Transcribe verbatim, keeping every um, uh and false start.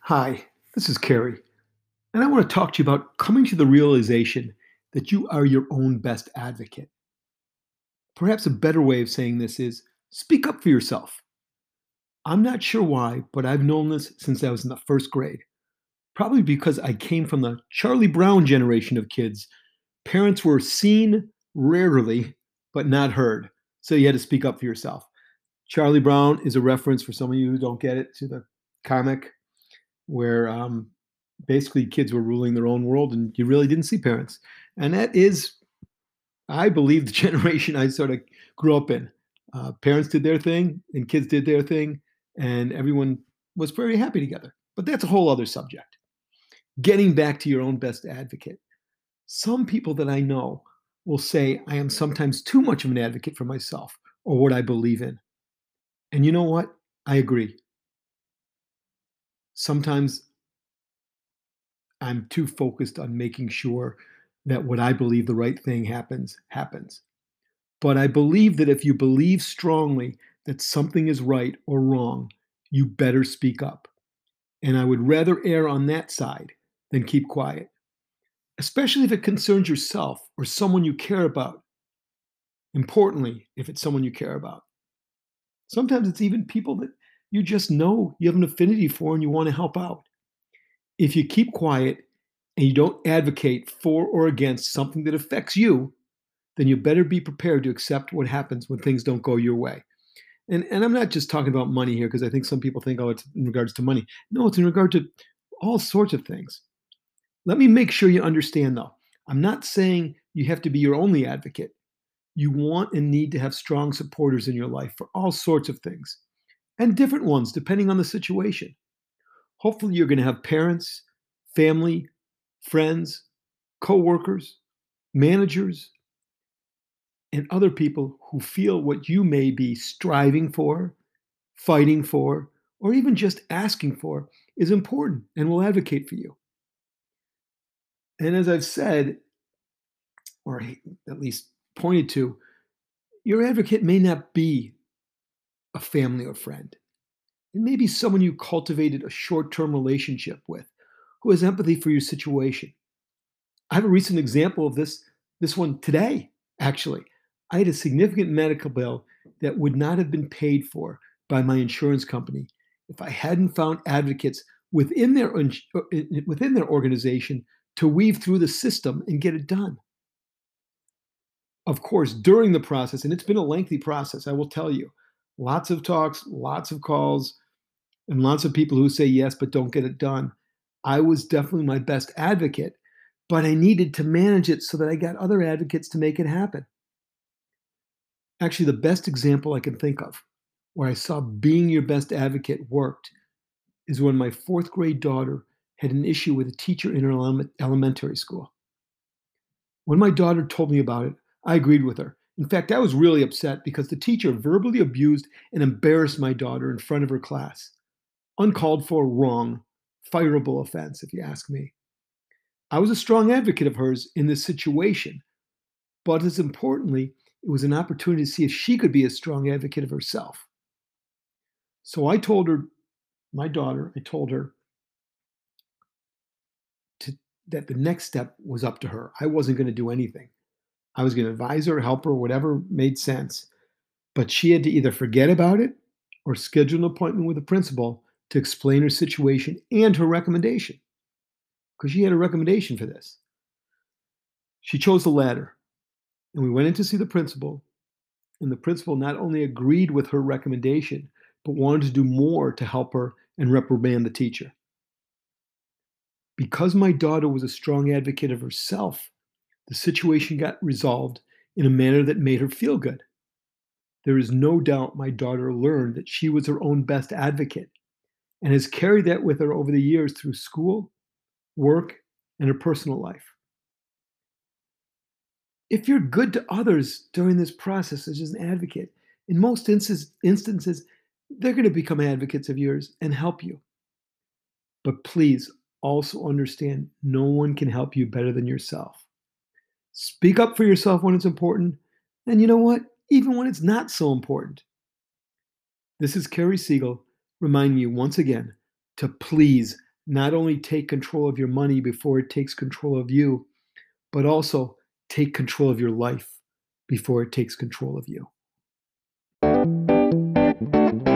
Hi, this is Carrie, and I want to talk to you about coming to the realization that you are your own best advocate. Perhaps a better way of saying this is speak up for yourself. I'm not sure why, but I've known this since I was in the first grade. Probably because I came from the Charlie Brown generation of kids. Parents were seen rarely, but not heard. So you had to speak up for yourself. Charlie Brown is a reference for some of you who don't get it to the comic where um, basically kids were ruling their own world and you really didn't see parents. And that is, I believe, the generation I sort of grew up in. Uh, parents did their thing and kids did their thing, and everyone was very happy together. But that's a whole other subject. Getting back to your own best advocate. Some people that I know will say I am sometimes too much of an advocate for myself or what I believe in. And you know what? I agree. Sometimes I'm too focused on making sure that what I believe the right thing happens, happens. But I believe that if you believe strongly that something is right or wrong, you better speak up. And I would rather err on that side than keep quiet, especially if it concerns yourself or someone you care about. Importantly, if it's someone you care about. Sometimes it's even people that you just know you have an affinity for and you want to help out. If you keep quiet and you don't advocate for or against something that affects you, then you better be prepared to accept what happens when things don't go your way. And, and I'm not just talking about money here because I think some people think, oh, it's in regards to money. No, it's in regard to all sorts of things. Let me make sure you understand, though. I'm not saying you have to be your only advocate. You want and need to have strong supporters in your life for all sorts of things and different ones depending on the situation. Hopefully, you're going to have parents, family, friends, coworkers, managers, and other people who feel what you may be striving for, fighting for, or even just asking for is important and will advocate for you. And as I've said, or at least pointed to, your advocate may not be a family or friend. It may be someone you cultivated a short term relationship with who has empathy for your situation. I have a recent example of this, this one today, actually. I had a significant medical bill that would not have been paid for by my insurance company if I hadn't found advocates within their, within their organization to weave through the system and get it done. Of course, during the process, and it's been a lengthy process, I will tell you, lots of talks, lots of calls, and lots of people who say yes but don't get it done. I was definitely my best advocate, but I needed to manage it so that I got other advocates to make it happen. Actually, the best example I can think of where I saw being your best advocate worked is when my fourth grade daughter had an issue with a teacher in her element- elementary school. When my daughter told me about it, I agreed with her. In fact, I was really upset because the teacher verbally abused and embarrassed my daughter in front of her class. Uncalled for, wrong, fireable offense, if you ask me. I was a strong advocate of hers in this situation, but as importantly, it was an opportunity to see if she could be a strong advocate of herself. So I told her, my daughter, I told her to, that the next step was up to her. I wasn't going to do anything. I was going to advise her, help her, whatever made sense. But she had to either forget about it or schedule an appointment with the principal to explain her situation and her recommendation, because she had a recommendation for this. She chose the latter, and we went in to see the principal, and the principal not only agreed with her recommendation, but wanted to do more to help her and reprimand the teacher. Because my daughter was a strong advocate of herself, the situation got resolved in a manner that made her feel good. There is no doubt my daughter learned that she was her own best advocate and has carried that with her over the years through school, work, and her personal life. If you're good to others during this process as an advocate, in most instances, instances they're going to become advocates of yours and help you. But please also understand no one can help you better than yourself. Speak up for yourself when it's important, and you know what? Even when it's not so important. This is Kerry Siegel reminding you once again to please not only take control of your money before it takes control of you, but also take control of your life before it takes control of you.